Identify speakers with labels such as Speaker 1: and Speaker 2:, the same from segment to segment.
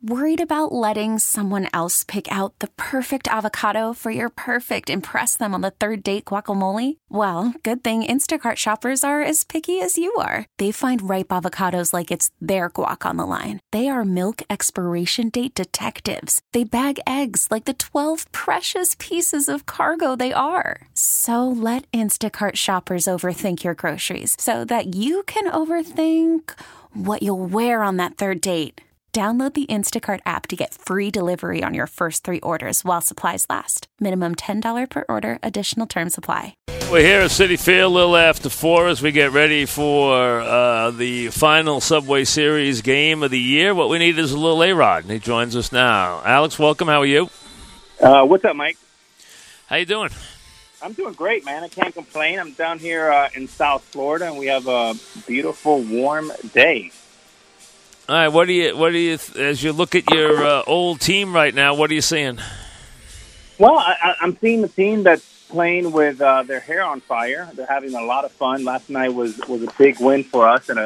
Speaker 1: Worried about letting someone else pick out the perfect avocado for your perfect impress them on the third date guacamole? Well, good thing Instacart shoppers are as picky as you are. They find ripe avocados like it's their guac on the line. They are milk expiration date detectives. They bag eggs like the 12 precious pieces of cargo they are. So let Instacart shoppers overthink your groceries so that you can overthink what you'll wear on that third date. Download the Instacart app to get free delivery on your first 3 orders while supplies last. Minimum $10 per order. Additional terms apply.
Speaker 2: We're here at Citi Field a little after 4 as we get ready for the final Subway Series game of the year. What we need is a little A-Rod, and he joins us now. Alex, welcome. How are you?
Speaker 3: What's up, Mike?
Speaker 2: How you doing?
Speaker 3: I'm doing great, man. I can't complain. I'm down here in South Florida, and we have a beautiful, warm day.
Speaker 2: All right, what do you as you look at your old team right now, what are you seeing?
Speaker 3: Well, I'm seeing a team that's playing with their hair on fire. They're having a lot of fun. Last night was a big win for us, and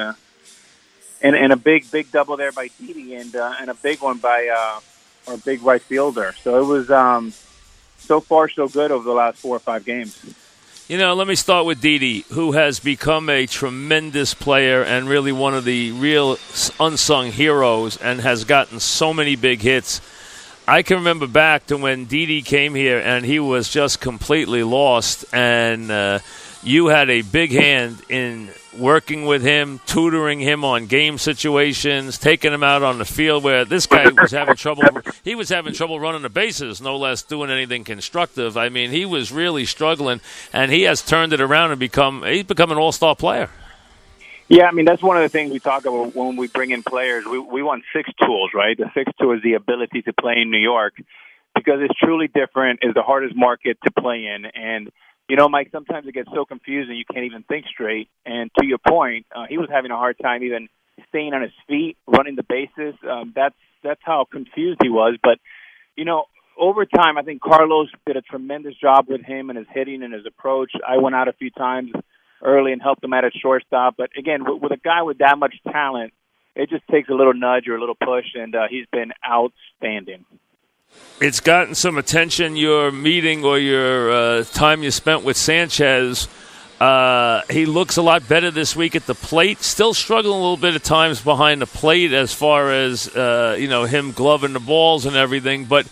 Speaker 3: a big double there by Didi, and a big one by our big right fielder. So it was so far so good over the last 4 or 5 games.
Speaker 2: You know, let me start with Didi, who has become a tremendous player and really one of the real unsung heroes and has gotten so many big hits. I can remember back to when Didi came here and he was just completely lost, and you had a big hand in working with him, tutoring him on game situations, taking him out on the field where this guy was having trouble. He was having trouble running the bases, no less doing anything constructive. I mean, he was really struggling, and he has turned it around and he's become an all-star player.
Speaker 3: Yeah, I mean, that's one of the things we talk about when we bring in players. We want 6 tools, right? The 6th tool is the ability to play in New York because it's truly different. It's the hardest market to play in, and you know, Mike, sometimes it gets so confusing you can't even think straight. And to your point, he was having a hard time even staying on his feet, running the bases. That's how confused he was. But, you know, over time, I think Carlos did a tremendous job with him and his hitting and his approach. I went out a few times early and helped him out at shortstop. But, again, with a guy with that much talent, it just takes a little nudge or a little push, and he's been outstanding.
Speaker 2: It's gotten some attention, your meeting or your time you spent with Sanchez. He looks a lot better this week at the plate. Still struggling a little bit at times behind the plate as far as him gloving the balls and everything. But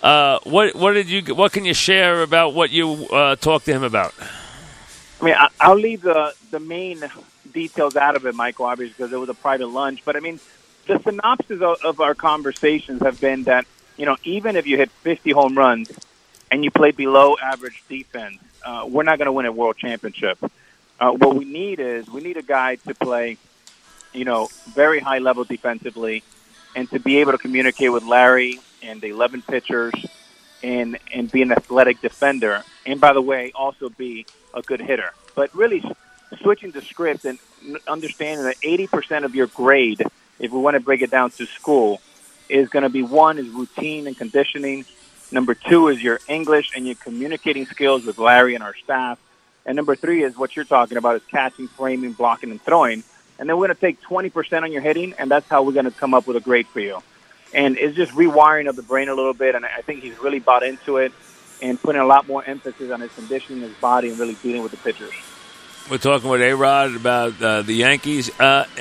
Speaker 2: what can you share about what you talked to him about?
Speaker 3: I mean, I'll leave the main details out of it, Michael, obviously, because it was a private lunch. But I mean, the synopsis of our conversations have been that, you know, even if you hit 50 home runs and you play below average defense, we're not going to win a world championship. What we need is a guy to play, you know, very high level defensively and to be able to communicate with Larry and the 11 pitchers and be an athletic defender. And by the way, also be a good hitter. But really switching the script and understanding that 80% of your grade, if we want to break it down to school, is going to be 1 is routine and conditioning. Number 2 is your English and your communicating skills with Larry and our staff. And number 3 is what you're talking about is catching, framing, blocking, and throwing. And then we're going to take 20% on your hitting, and that's how we're going to come up with a grade for you. And it's just rewiring of the brain a little bit, and I think he's really bought into it and putting a lot more emphasis on his conditioning, his body, and really dealing with the pitchers.
Speaker 2: We're talking with A-Rod about the Yankees.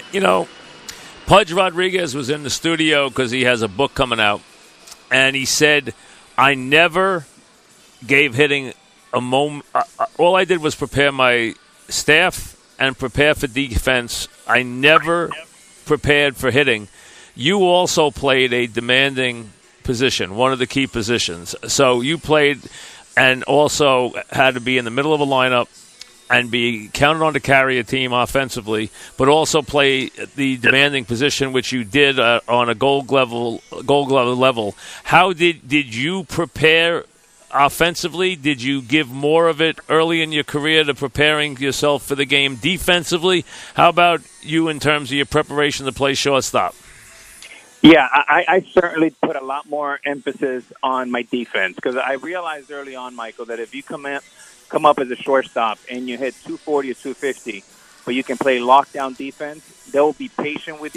Speaker 2: Pudge Rodriguez was in the studio because he has a book coming out, and he said, I never gave hitting a moment. All I did was prepare my staff and prepare for defense. I never prepared for hitting. You also played a demanding position, one of the key positions. So you played and also had to be in the middle of a lineup and be counted on to carry a team offensively, but also play the demanding position, which you did on a Gold Glove level. How did you prepare offensively? Did you give more of it early in your career to preparing yourself for the game defensively? How about you in terms of your preparation to play shortstop?
Speaker 3: Yeah, I certainly put a lot more emphasis on my defense because I realized early on, Michael, that if you come up as a shortstop and you hit 240 or 250, but you can play lockdown defense, they will be patient with you.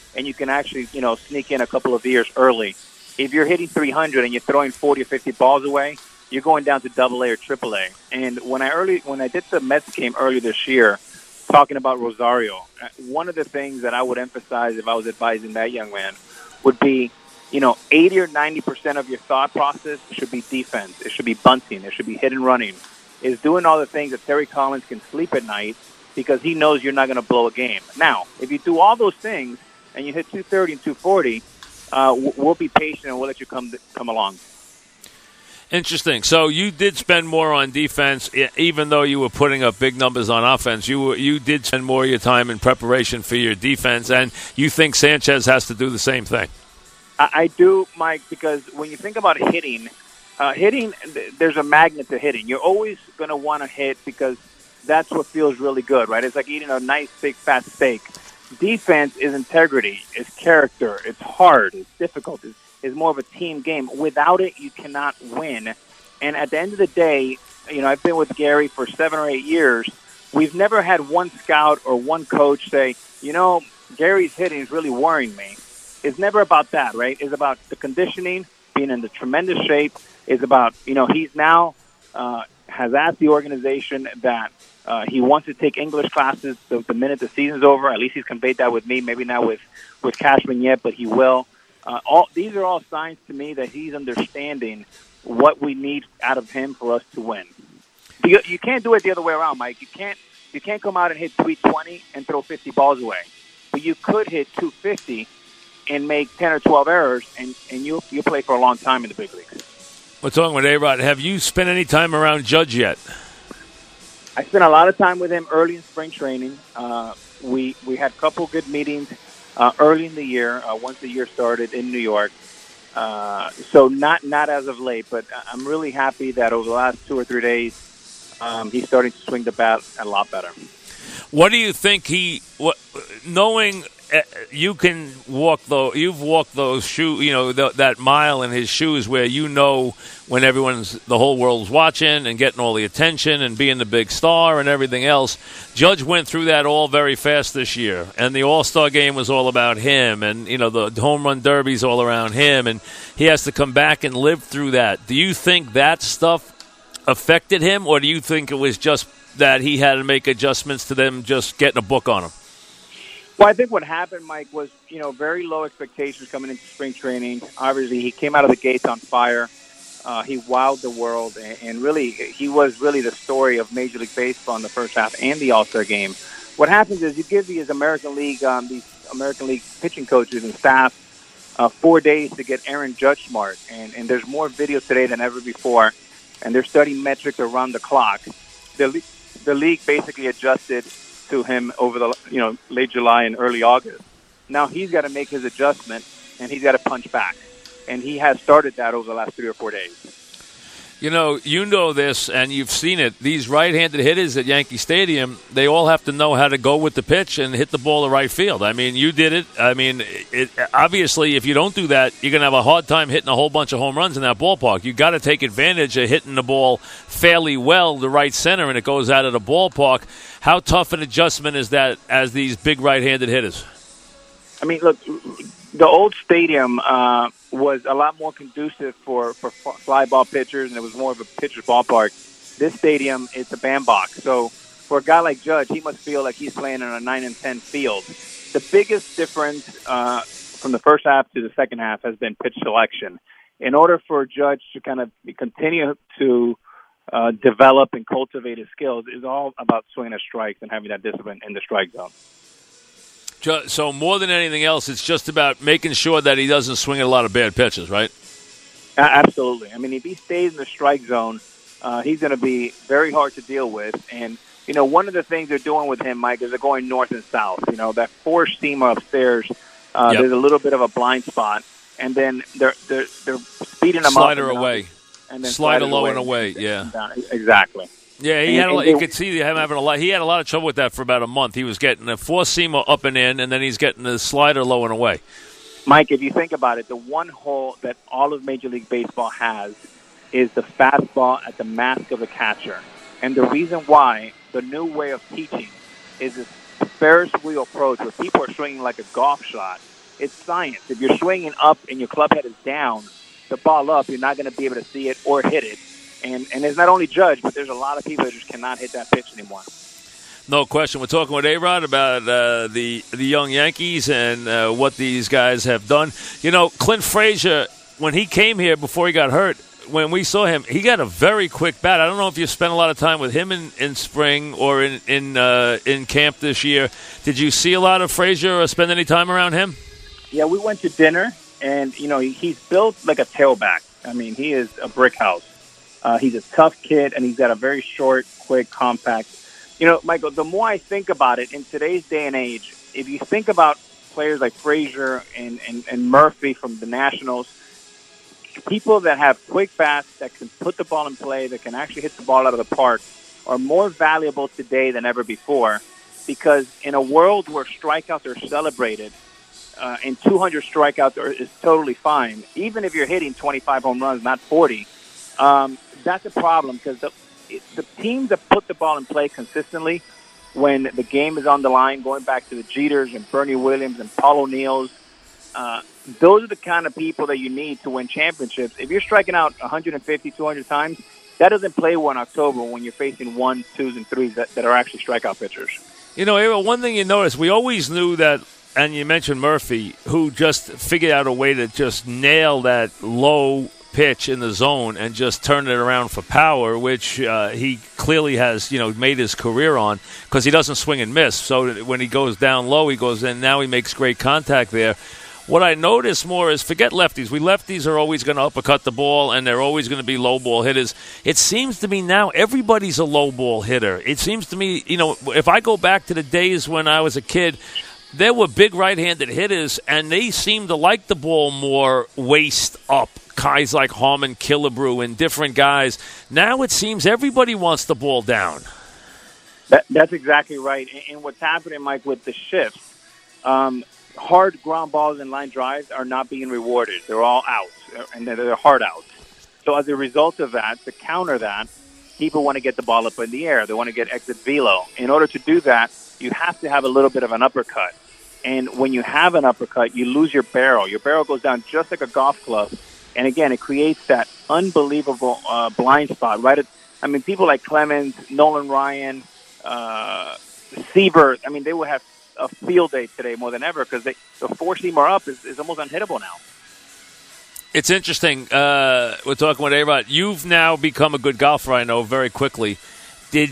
Speaker 3: and you can actually, sneak in a couple of years early. If you're hitting 300 and you're throwing 40 or 50 balls away, you're going down to AA or AAA. And when I did the Mets game earlier this year, talking about Rosario, one of the things that I would emphasize if I was advising that young man would be, 80 or 90% of your thought process should be defense. It should be bunting. It should be hit and running. Is doing all the things that Terry Collins can sleep at night because he knows you're not going to blow a game. Now, if you do all those things and you hit 230 and 240, we'll be patient and we'll let you come along.
Speaker 2: Interesting. So you did spend more on defense, even though you were putting up big numbers on offense. You did spend more of your time in preparation for your defense, and you think Sanchez has to do the same thing?
Speaker 3: I do, Mike, because when you think about hitting, there's a magnet to hitting. You're always going to want to hit because that's what feels really good, right? It's like eating a nice, big, fat steak. Defense is integrity, it's character, it's hard, it's difficult, it's more of a team game. Without it, you cannot win. And at the end of the day, I've been with Gary for 7 or 8 years. We've never had one scout or one coach say, Gary's hitting is really worrying me. It's never about that, right? It's about the conditioning, being in the tremendous shape. It's about, he's now has asked the organization that he wants to take English classes the minute the season's over. At least he's conveyed that with me. Maybe not with Cashman yet, but he will. These are all signs to me that he's understanding what we need out of him for us to win. You can't do it the other way around, Mike. You can't come out and hit 320 and throw 50 balls away. But you could hit 250 and make 10 or 12 errors, and you play for a long time in the big leagues.
Speaker 2: We're talking with A-Rod. Have you spent any time around Judge yet?
Speaker 3: I spent a lot of time with him early in spring training. We had a couple good meetings early in the year, once the year started in New York. So not as of late, but I'm really happy that over the last 2 or 3 days, he's starting to swing the bat a lot better.
Speaker 2: What do you think knowing you've walked those shoes, that mile in his shoes where when the whole world's watching and getting all the attention and being the big star and everything else. Judge went through that all very fast this year, and the All-Star game was all about him, and the home run derby's all around him, and he has to come back and live through that. Do you think that stuff affected him, or do you think it was just that he had to make adjustments to them just getting a book on him?
Speaker 3: Well, I think what happened, Mike, was, very low expectations coming into spring training. Obviously, he came out of the gates on fire. He wowed the world, and really, he was really the story of Major League Baseball in the first half and the All-Star game. What happens is you give these American League pitching coaches and staff 4 days to get Aaron Judge smart, and there's more video today than ever before, and they're studying metrics around the clock. The league basically adjusted to him over the late July and early August. Now he's got to make his adjustment, and he's got to punch back. And he has started that over the last 3 or 4 days.
Speaker 2: You know this, and you've seen it. These right-handed hitters at Yankee Stadium, they all have to know how to go with the pitch and hit the ball to right field. I mean, you did it. I mean, obviously, if you don't do that, you're going to have a hard time hitting a whole bunch of home runs in that ballpark. You got to take advantage of hitting the ball fairly well to right center, and it goes out of the ballpark. How tough an adjustment is that as these big right-handed hitters? I
Speaker 3: mean, look, the old stadium was a lot more conducive for fly ball pitchers, and it was more of a pitcher's ballpark. This stadium, it's a bandbox. So for a guy like Judge, he must feel like he's playing on a 9 and 10 field. The biggest difference from the first half to the second half has been pitch selection. In order for Judge to kind of continue to develop and cultivate his skills, is all about swinging at strikes and having that discipline in the strike zone.
Speaker 2: So more than anything else, it's just about making sure that he doesn't swing at a lot of bad pitches, right?
Speaker 3: Absolutely. I mean, if he stays in the strike zone, he's going to be very hard to deal with. And, one of the things they're doing with him, Mike, is they're going north and south. That four-seamer upstairs, there's a little bit of a blind spot. And then they're speeding him
Speaker 2: Slider
Speaker 3: up.
Speaker 2: away.
Speaker 3: And then
Speaker 2: slider low and away, yeah.
Speaker 3: Exactly.
Speaker 2: Yeah, you could see him having a lot. He had a lot of trouble with that for about a month. He was getting a four-seamer up and in, and then he's getting the slider low and away.
Speaker 3: Mike, if you think about it, the one hole that all of Major League Baseball has is the fastball at the mask of the catcher. And the reason why the new way of teaching is this Ferris wheel approach where people are swinging like a golf shot. it's science. If you're swinging up and your club head is down, the ball up, you're not going to be able to see it or hit it. And it's not only Judge, but there's a lot of people that just cannot hit that pitch anymore.
Speaker 2: No question. We're talking with A-Rod about the young Yankees and what these guys have done. You know, Clint Frazier, when he came here before he got hurt, when we saw him, he got a very quick bat. I don't know if you spent a lot of time with him in spring or in camp this year. Did you see a lot of Frazier or spend any time around him?
Speaker 3: Yeah, we went to dinner, and, you know, he's built like a tailback. I mean, he is a brick house. He's a tough kid, and he's got a very short, quick, compact. You know, Michael, the more I think about it, in today's day and age, if you think about players like Frazier and Murphy from the Nationals, people that have quick bats, that can put the ball in play, that can actually hit the ball out of the park, are more valuable today than ever before. Because in a world where strikeouts are celebrated, and 200 strikeouts is totally fine, even if you're hitting 25 home runs, not 40, that's a problem, because the teams that put the ball in play consistently when the game is on the line, going back to the Jeters and Bernie Williams and Paul O'Neills, those are the kind of people that you need to win championships. If you're striking out 150, 200 times, that doesn't play well in October when you're facing 1s, 2s, and 3s that are actually strikeout pitchers.
Speaker 2: You know, Aaron, one thing you notice, we always knew that, and you mentioned Murphy, who just figured out a way to just nail that low pitch in the zone and just turn it around for power, which he clearly has, made his career on, because he doesn't swing and miss. So when he goes down low, he goes in. Now he makes great contact there. What I notice more is, forget lefties. Lefties are always going to uppercut the ball, and they're always going to be low ball hitters. It seems to me now everybody's a low ball hitter. It seems to me, if I go back to the days when I was a kid, there were big right-handed hitters, and they seemed to like the ball more waist up. Guys like Harmon Killebrew and different guys. Now it seems everybody wants the ball down.
Speaker 3: That's exactly right. And what's happening, Mike, with the shifts, hard ground balls and line drives are not being rewarded. They're all out, and they're hard outs. So as a result of that, to counter that, people want to get the ball up in the air. They want to get exit velo. In order to do that, you have to have a little bit of an uppercut. And when you have an uppercut, you lose your barrel. Your barrel goes down just like a golf club. And again, it creates that unbelievable blind spot, right? People like Clemens, Nolan Ryan, Siebert, they would have a field day today more than ever, because the four-seamer up is almost unhittable now.
Speaker 2: It's interesting. We're talking with A-Rod. You've now become a good golfer, I know, very quickly. Did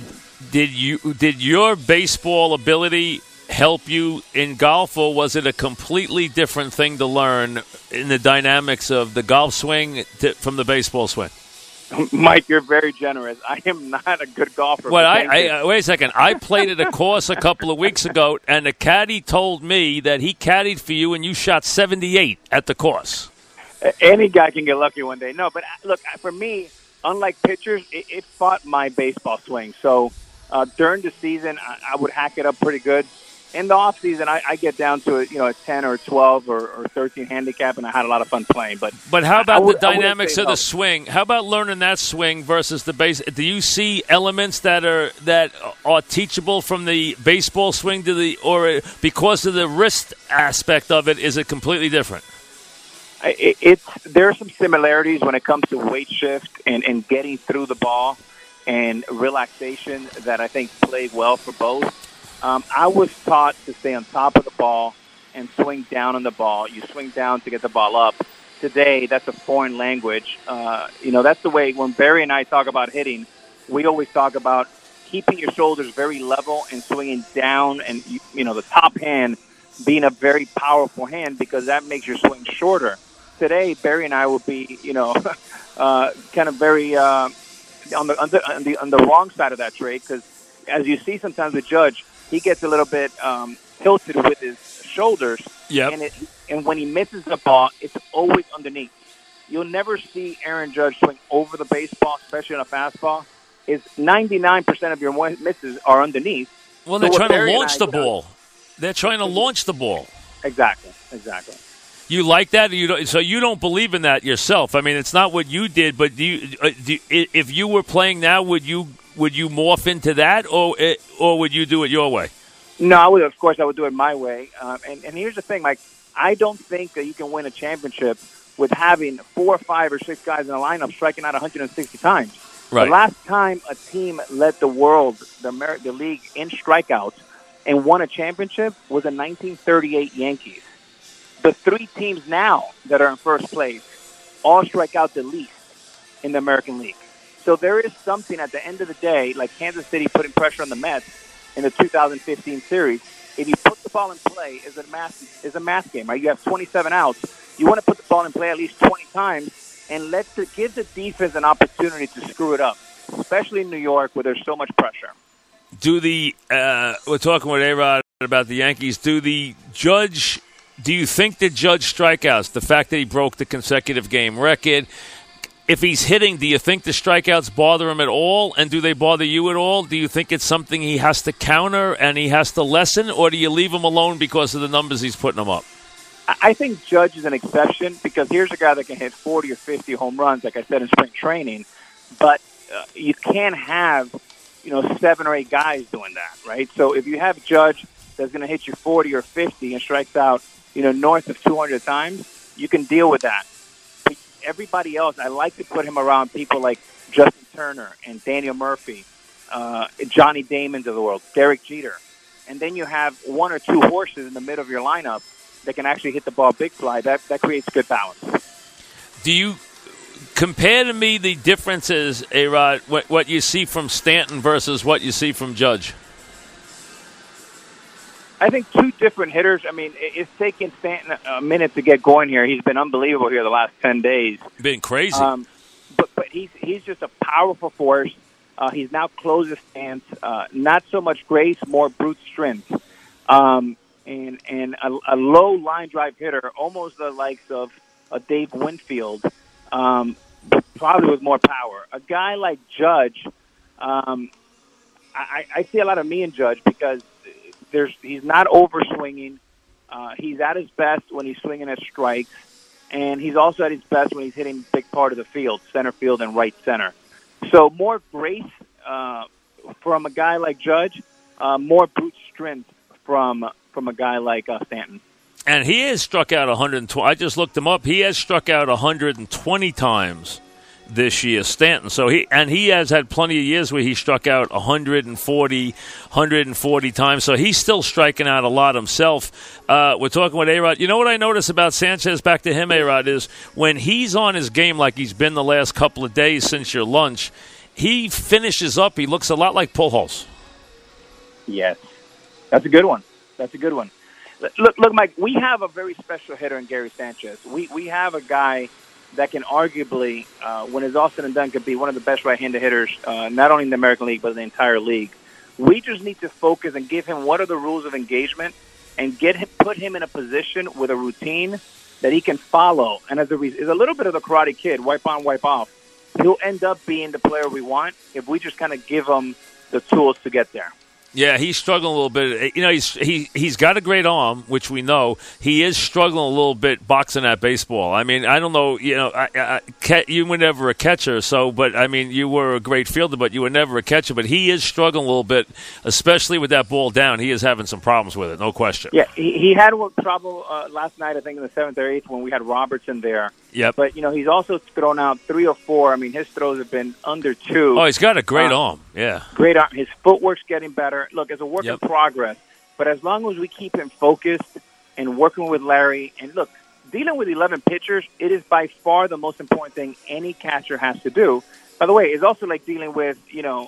Speaker 2: your baseball ability help you in golf, or was it a completely different thing to learn in the dynamics of the golf swing from the baseball swing?
Speaker 3: Mike, you're very generous. I am not a good golfer.
Speaker 2: Well, wait a second. I played at a course a couple of weeks ago, and the caddy told me that he caddied for you, and you shot 78 at the course.
Speaker 3: Any guy can get lucky one day. No, but look, for me, unlike pitchers, it fought my baseball swing. So during the season, I would hack it up pretty good. In the off season, I get down to a 10 or 12 or 13 handicap, and I had a lot of fun playing. But
Speaker 2: how about the dynamics of the swing? How about learning that swing versus the base? Do you see elements that are teachable from the baseball swing or because of the wrist aspect of it? Is it completely different?
Speaker 3: There are some similarities when it comes to weight shift and getting through the ball and relaxation that I think play well for both. I was taught to stay on top of the ball and swing down on the ball. You swing down to get the ball up. Today, that's a foreign language. That's the way when Barry and I talk about hitting, we always talk about keeping your shoulders very level and swinging down, and the top hand being a very powerful hand, because that makes your swing shorter. Today, Barry and I will be, kind of very on the wrong side of that trade, because as you see sometimes with Judge, he gets a little bit tilted with his shoulders,
Speaker 2: yep.
Speaker 3: And when he misses the ball, it's always underneath. You'll never see Aaron Judge swing over the baseball, especially on a fastball. 99% of your misses are underneath.
Speaker 2: Well, they're trying to launch the ball. They're trying to launch the ball.
Speaker 3: Exactly.
Speaker 2: You like that? So you don't believe in that yourself? It's not what you did, but if you were playing now, would you morph into that, or would you do it your way?
Speaker 3: No, of course I would do it my way. And here's the thing, Mike. I don't think that you can win a championship with having 4, 5, or 6 guys in a lineup striking out 160 times.
Speaker 2: Right.
Speaker 3: The last time a team led the world, the league, in strikeouts and won a championship was the 1938 Yankees. The 3 teams now that are in first place all strike out the least in the American League. So there is something at the end of the day, like Kansas City putting pressure on the Mets in the 2015 series. If you put the ball in play, is a math game, right? You have 27 outs. You want to put the ball in play at least 20 times and give the defense an opportunity to screw it up, especially in New York where there's so much pressure.
Speaker 2: We're talking with A-Rod about the Yankees. Do you think the Judge strikeouts, the fact that he broke the consecutive game record, if he's hitting, do you think the strikeouts bother him at all? And do they bother you at all? Do you think it's something he has to counter and he has to lessen? Or do you leave him alone because of the numbers he's putting him up?
Speaker 3: I think Judge is an exception because here's a guy that can hit 40 or 50 home runs, like I said, in spring training. But you can't have, 7 or 8 guys doing that, right? So if you have Judge that's going to hit you 40 or 50 and strikes out, north of 200 times, you can deal with that. But everybody else, I like to put him around people like Justin Turner and Daniel Murphy, Johnny Damons of the world, Derek Jeter. And then you have 1 or 2 horses in the middle of your lineup that can actually hit the ball big fly. That creates good balance.
Speaker 2: Do you compare to me the differences, A-Rod, what you see from Stanton versus what you see from Judge?
Speaker 3: I think 2 different hitters. I mean, it's taken Stanton a minute to get going here. He's been unbelievable here the last 10 days.
Speaker 2: Been crazy.
Speaker 3: But he's just a powerful force. He's now closed his stance. Not so much grace, more brute strength. And a low line drive hitter, almost the likes of Dave Winfield, but probably with more power. A guy like Judge, I see a lot of me in Judge because he's not over-swinging. He's at his best when he's swinging at strikes, and he's also at his best when he's hitting big part of the field, center field and right center. So more grace from a guy like Judge, more brute strength from a guy like Stanton.
Speaker 2: And he has struck out 120. I just looked him up. He has struck out 120 times this year, Stanton. So he has had plenty of years where he struck out 140 times. So he's still striking out a lot himself. We're talking with A-Rod. You know what I notice about Sanchez, back to him, A-Rod, is when he's on his game like he's been the last couple of days since your lunch, he finishes up. He looks a lot like Pujols.
Speaker 3: Yes. That's a good one. Look, Mike, we have a very special hitter in Gary Sanchez. We have a guy that can arguably, when it's all said and done, could be one of the best right-handed hitters, not only in the American League, but in the entire league. We just need to focus and give him what are the rules of engagement and put him in a position with a routine that he can follow. And as is a little bit of the Karate Kid, wipe on, wipe off. He'll end up being the player we want if we just kind of give him the tools to get there.
Speaker 2: Yeah, he's struggling a little bit. He's got a great arm, which we know. He is struggling a little bit boxing that baseball. I mean, I don't know. You were never a catcher, but I mean, you were a great fielder, but you were never a catcher. But he is struggling a little bit, especially with that ball down. He is having some problems with it, no question.
Speaker 3: Yeah, he had trouble last night, I think, in the 7th or 8th when we had Robertson there.
Speaker 2: Yep.
Speaker 3: But, he's also thrown out 3 or 4. I mean, his throws have been under 2.
Speaker 2: Oh, he's got a great arm. Yeah.
Speaker 3: Great arm. His footwork's getting better. Look, it's a work in progress. But as long as we keep him focused and working with Larry, and look, dealing with 11 pitchers, it is by far the most important thing any catcher has to do. By the way, it's also like dealing with,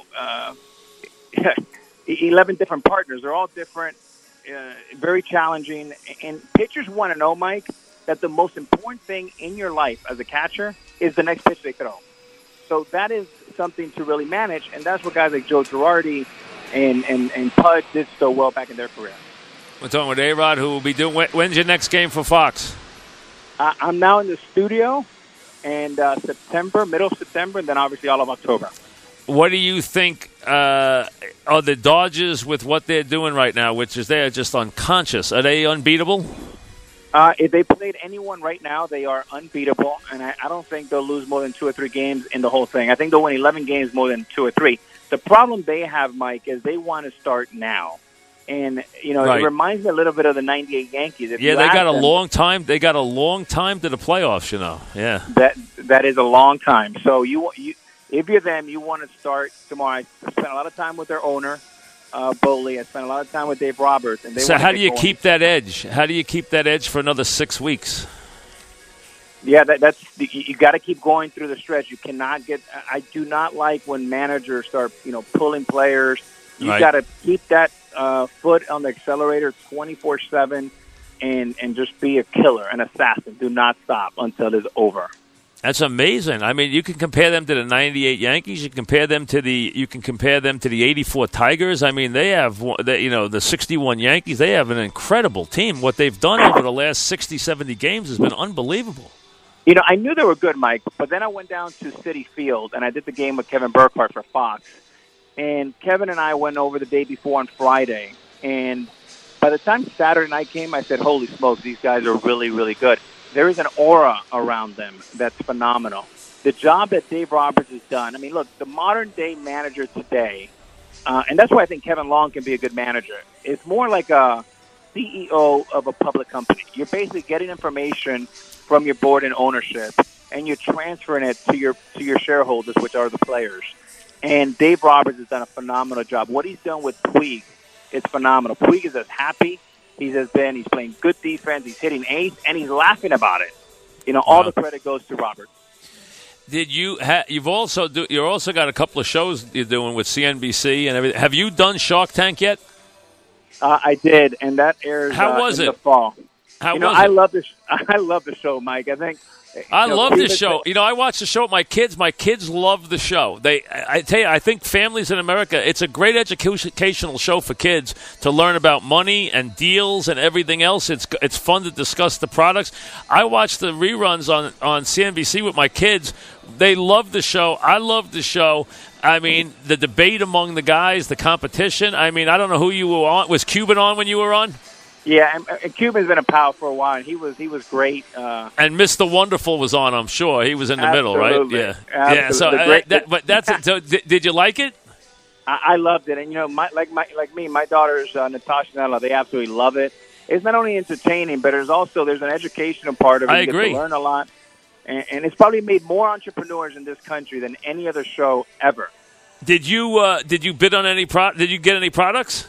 Speaker 3: 11 different partners. They're all different, very challenging. And pitchers want to know, Mike, that the most important thing in your life as a catcher is the next pitch they throw. So that is something to really manage, and that's what guys like Joe Girardi and Pudge did so well back in their career.
Speaker 2: We're talking with A-Rod, who will be doing. When's your next game for Fox?
Speaker 3: I'm now in the studio, and middle of September, and then obviously all of October.
Speaker 2: What do you think are the Dodgers with what they're doing right now, which is they're just unconscious? Are they unbeatable?
Speaker 3: If they played anyone right now, they are unbeatable, and I don't think they'll lose more than 2 or 3 games in the whole thing. I think they'll win 11 games more than 2 or 3. The problem they have, Mike, is they want to start now. And, you know,
Speaker 2: Right.
Speaker 3: it reminds me a little bit of the 98 Yankees.
Speaker 2: Yeah, they got a long time. They got a long time to the playoffs, you know. Yeah.
Speaker 3: That is a long time. So if you're them, you want to start tomorrow. I spent a lot of time with their owner, Boley. I spent a lot of time with Dave Roberts. And
Speaker 2: So how do you keep that edge? How do you keep that edge for another 6 weeks?
Speaker 3: Yeah, you got to keep going through the stretch. You cannot get. I do not like when managers start, pulling players. You
Speaker 2: Right.
Speaker 3: got to keep that foot on the accelerator 24/7, and just be a killer, an assassin. Do not stop until it's over.
Speaker 2: That's amazing. I mean, you can compare them to the '98 Yankees. You can compare them to the 84 Tigers. I mean, they have the 61 Yankees. They have an incredible team. What they've done over the last 60, 70 games has been unbelievable.
Speaker 3: I knew they were good, Mike, but then I went down to Citi Field, and I did the game with Kevin Burkhardt for Fox. And Kevin and I went over the day before on Friday. And by the time Saturday night came, I said, holy smokes, these guys are really, really good. There is an aura around them that's phenomenal. The job that Dave Roberts has done, I mean, look, the modern-day manager today, and that's why I think Kevin Long can be a good manager, it's more like a CEO of a public company. You're basically getting information from your board and ownership, and you're transferring it to your shareholders, which are the players. And Dave Roberts has done a phenomenal job. What he's done with Puig is phenomenal. Puig is as happy he's been. He's playing good defense. He's hitting ace, and he's laughing about it. All the credit goes to Roberts.
Speaker 2: Did you? You've also got a couple of shows you're doing with CNBC and everything. Have you done Shark Tank yet?
Speaker 3: I did, and that airs
Speaker 2: How was
Speaker 3: in
Speaker 2: it?
Speaker 3: the fall.
Speaker 2: How was
Speaker 3: I
Speaker 2: it?
Speaker 3: love this. I love the show, Mike. I think.
Speaker 2: I love this show. I watch the show with my kids. My kids love the show. I tell you, I think families in America, it's a great educational show for kids to learn about money and deals and everything else. It's fun to discuss the products. I watch the reruns on CNBC with my kids. They love the show. I love the show. I mean, the debate among the guys, the competition. I mean, I don't know who you were on. Was Cuban on when you were on?
Speaker 3: Yeah, and Cuban's been a pal for a while, and he was great.
Speaker 2: And Mr. Wonderful was on, I'm sure. He was in the middle, right? Yeah.
Speaker 3: Absolutely.
Speaker 2: Yeah, but that's it. So, did you like it?
Speaker 3: I loved it, and like me, my daughters, Natasha and Ella, they absolutely love it. It's not only entertaining, but there's an educational part of it.
Speaker 2: I
Speaker 3: You
Speaker 2: agree.
Speaker 3: get to learn a lot, and it's probably made more entrepreneurs in this country than any other show ever.
Speaker 2: Did you bid on any Did you get any products?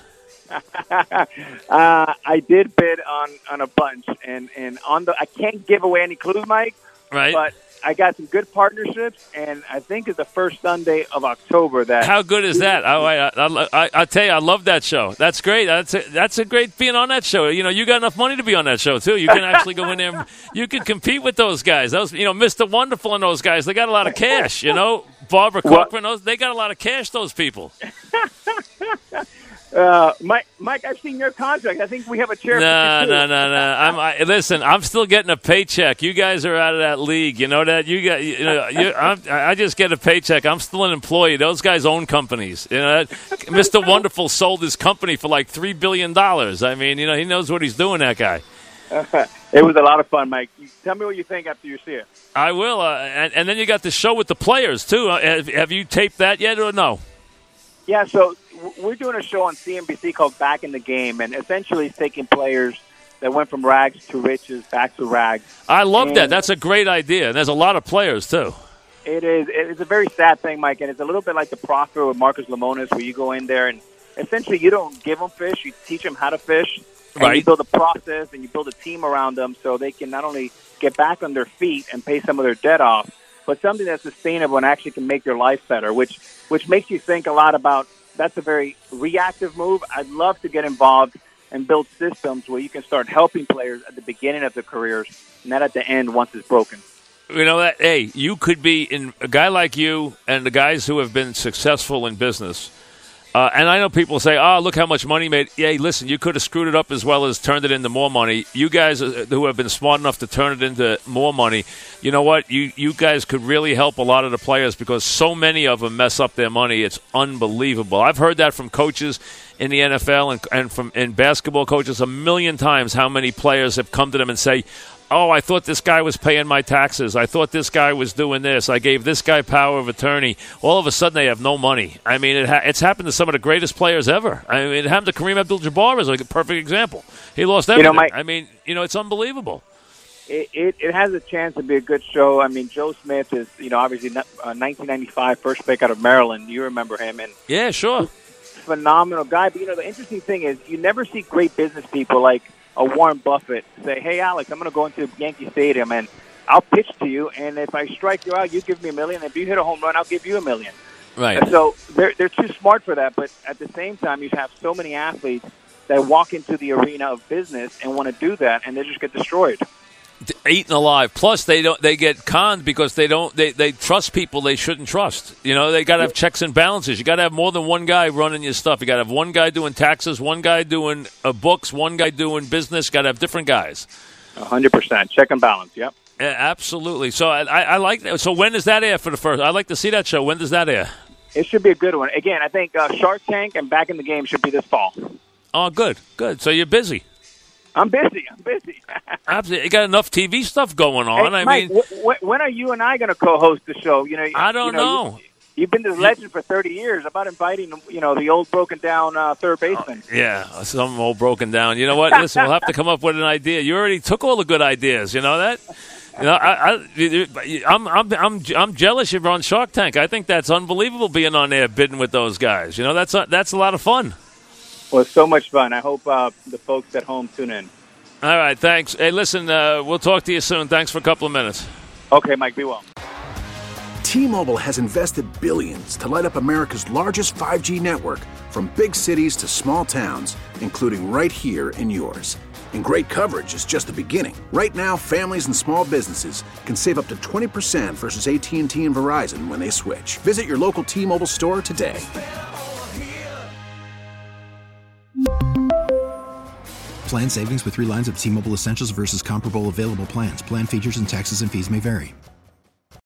Speaker 3: I did bid on a bunch, and I can't give away any clues, Mike.
Speaker 2: Right.
Speaker 3: But I got some good partnerships, and I think it's the first Sunday of October.
Speaker 2: How good is that? I tell you, I love that show. That's great. That's a great being on that show. You got enough money to be on that show too. You can actually go in there. And you can compete with those guys. Those, Mr. Wonderful and those guys. They got a lot of cash. Barbara Corcoran. They got a lot of cash. Those people.
Speaker 3: Mike, I've seen your contract. I think we have a chair.
Speaker 2: No. Listen, I'm still getting a paycheck. You guys are out of that league. You know that. I just get a paycheck. I'm still an employee. Those guys own companies. Mr. Wonderful sold his company for like $3 billion. I mean, he knows what he's doing. That guy.
Speaker 3: It was a lot of fun, Mike. Tell me what you think after you see it.
Speaker 2: I will. And then you got the show with the players too. Have you taped that yet or no?
Speaker 3: Yeah. So we're doing a show on CNBC called Back in the Game, and essentially it's taking players that went from rags to riches back to rags.
Speaker 2: I love that. That's a great idea. And there's a lot of players, too.
Speaker 3: It is. It's a very sad thing, Mike, and it's a little bit like The Prophet with Marcus Lemonis, where you go in there and essentially you don't give them fish, you teach them how to fish. And
Speaker 2: Right.
Speaker 3: You build a process and you build a team around them so they can not only get back on their feet and pay some of their debt off, but something that's sustainable and actually can make their life better, which makes you think a lot about. That's a very reactive move. I'd love to get involved and build systems where you can start helping players at the beginning of their careers, not at the end once it's broken.
Speaker 2: Hey, you could be in a guy like you and the guys who have been successful in business. And I know people say, look how much money you made. Yeah, listen, you could have screwed it up as well as turned it into more money. You guys who have been smart enough to turn it into more money, you know what? You guys could really help a lot of the players because so many of them mess up their money. It's unbelievable. I've heard that from coaches in the NFL and from basketball coaches a million times how many players have come to them and say, oh, I thought this guy was paying my taxes. I thought this guy was doing this. I gave this guy power of attorney. All of a sudden, they have no money. I mean, it's happened to some of the greatest players ever. I mean, it happened to Kareem Abdul-Jabbar as a perfect example. He lost everything. I mean, it's unbelievable.
Speaker 3: It has a chance to be a good show. I mean, Joe Smith is, obviously 1995 first pick out of Maryland. You remember him. And
Speaker 2: yeah, sure.
Speaker 3: Phenomenal guy. But, the interesting thing is you never see great business people like a Warren Buffett say, hey, Alex, I'm going to go into Yankee Stadium and I'll pitch to you. And if I strike you out, you give me $1 million. If you hit a home run, I'll give you $1 million.
Speaker 2: Right.
Speaker 3: And so they're too smart for that. But at the same time, you have so many athletes that walk into the arena of business and want to do that, and they just get destroyed.
Speaker 2: Eaten alive. Plus, they get conned because they trust people they shouldn't trust. They got to have checks and balances. You got to have more than one guy running your stuff. You got to have one guy doing taxes, one guy doing books, one guy doing business. Got to have different guys.
Speaker 3: 100%. Check and balance. Yep.
Speaker 2: Yeah, absolutely. So I like that. So when does that air for the first? I'd like to see that show. When does that air?
Speaker 3: It should be a good one. Again, I think Shark Tank and Back in the Game should be this fall.
Speaker 2: Oh, good. So you're busy.
Speaker 3: I'm busy.
Speaker 2: Absolutely. You got enough TV stuff going on.
Speaker 3: Hey, Mike, when are you and I going to co-host the show?
Speaker 2: I don't know.
Speaker 3: You've been this legend for 30 years. About inviting, the old broken down third baseman.
Speaker 2: Yeah, some old broken down. You know what? Listen, we'll have to come up with an idea. You already took all the good ideas. You know that? I'm jealous you're on Shark Tank. I think that's unbelievable being on there bidding with those guys. That's a lot of fun.
Speaker 3: Well, it's so much fun. I hope the folks at home tune in.
Speaker 2: All right, thanks. Hey, listen, we'll talk to you soon. Thanks for a couple of minutes.
Speaker 3: Okay, Mike, be well.
Speaker 4: T-Mobile has invested billions to light up America's largest 5G network, from big cities to small towns, including right here in yours. And great coverage is just the beginning. Right now, families and small businesses can save up to 20% versus AT&T and Verizon when they switch. Visit your local T-Mobile store today.
Speaker 5: Plan savings with 3 lines of T-Mobile Essentials versus comparable available plans. Plan features and taxes and fees may vary.